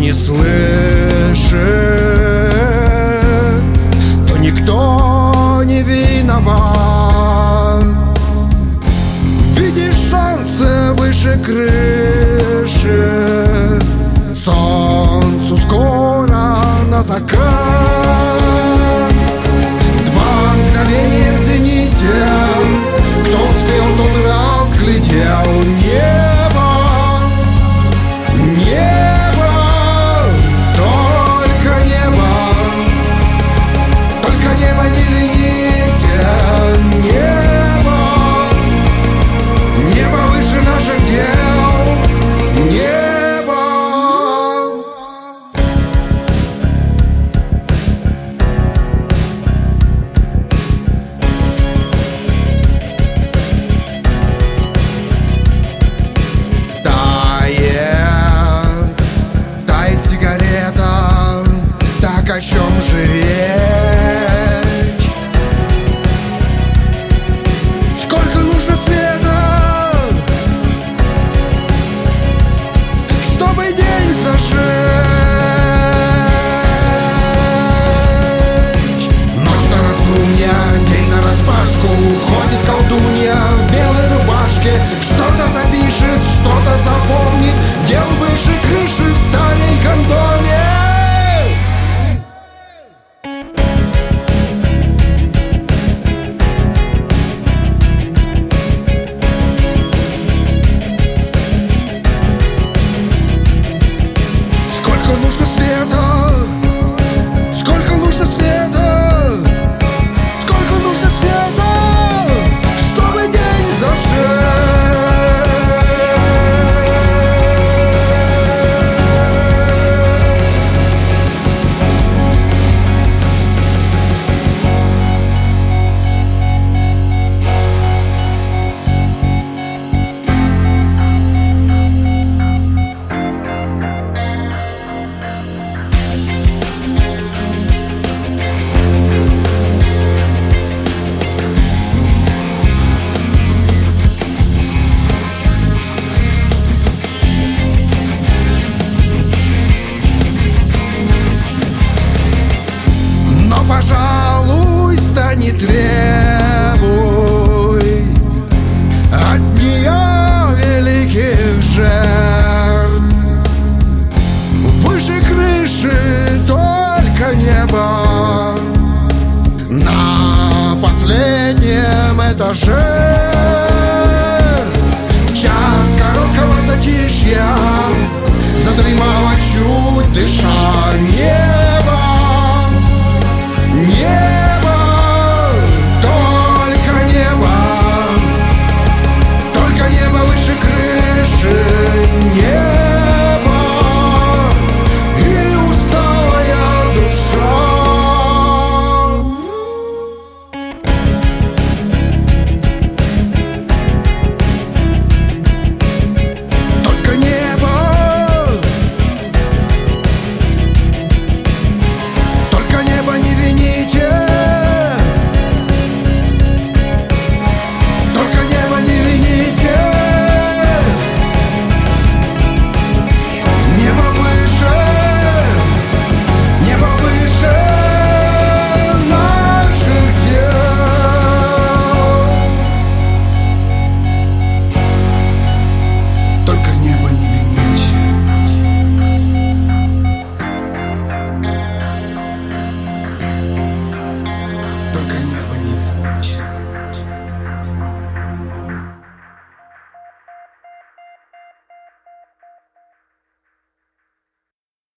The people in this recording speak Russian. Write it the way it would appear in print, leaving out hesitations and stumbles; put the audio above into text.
не слышит, то никто не виноват. Видишь солнце выше крыши, солнцу скоро на закат. Два мгновения в зените, кто успел, тот разглядел небо. Небо, только небо, только небо не вините. Небо, небо выше наших дел. Небо. Тает сигарета, так о чем же речь? Сколько нужно света, чтобы день зажечь? Ночь на раздумья, день нараспашку, уходит колдунья в белой рубашке. Что-то запишет, что-то запомнит, дел выше крыши в стареньком доме. Сколько нужно света, сколько нужно света, сколько нужно света, чтобы день зажечь? Пожалуйста, не требуй от нее великих жертв. Выше крыши только небо, на последнем этаже. Час короткого затишья, задремало чудо.